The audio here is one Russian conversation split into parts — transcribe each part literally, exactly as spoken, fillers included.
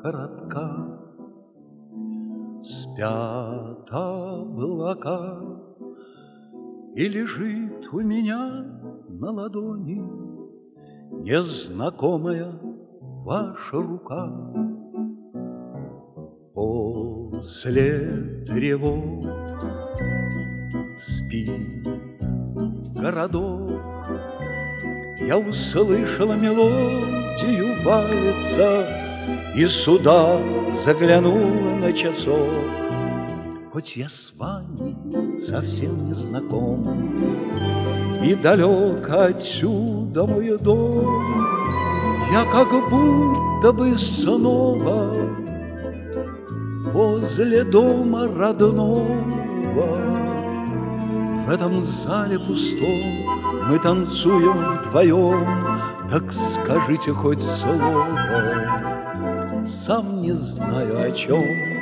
коротка. Спят облака, и лежит у меня на ладони незнакомая ваша рука. После тревог спит городок. Я услышала мелодию вальса и сюда заглянула на часок. Хоть я с вами совсем не знаком, и далек отсюда мой дом, я как будто бы снова возле дома родного. В этом зале пустом мы танцуем вдвоем. Так скажите хоть слово, сам не знаю о чем.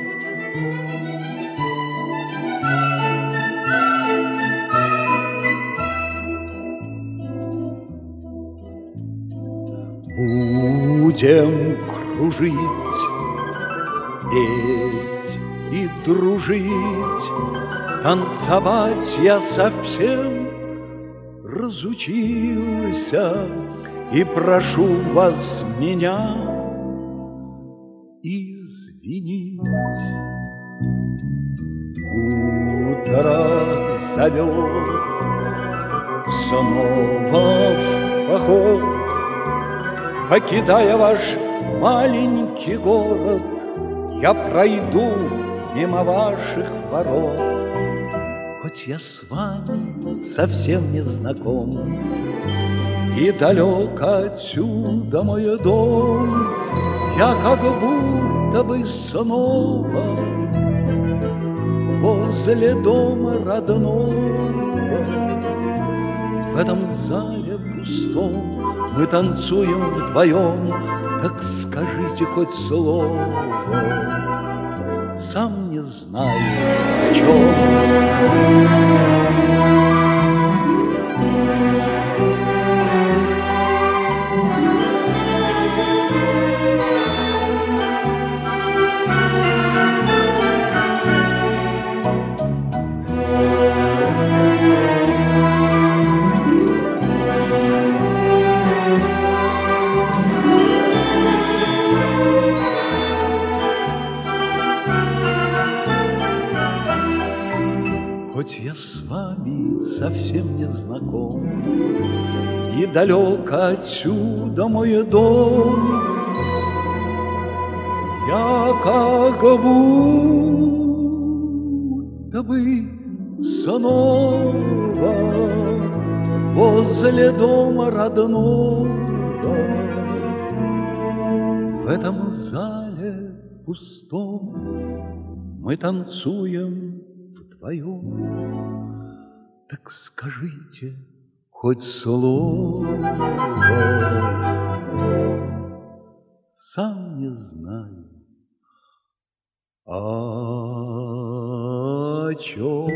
Будем кружить, петь и дружить. Танцевать я совсем разучился, и прошу вас меня извинить. Утро зовет снова в поход. Покидая ваш маленький город, я пройду мимо ваших ворот. Хоть я с вами совсем не знаком, и далек отсюда мой дом, я как будто бы снова возле дома родного. В этом зале пустом мы танцуем вдвоем. Так скажите хоть слово, сам не знаю о чем. Хоть я с вами совсем не знаком, и далек отсюда мой дом, я как будто бы снова возле дома родного. В этом зале пустом мы танцуем вдвоем. Так скажите хоть слово, сам не знаю о чем.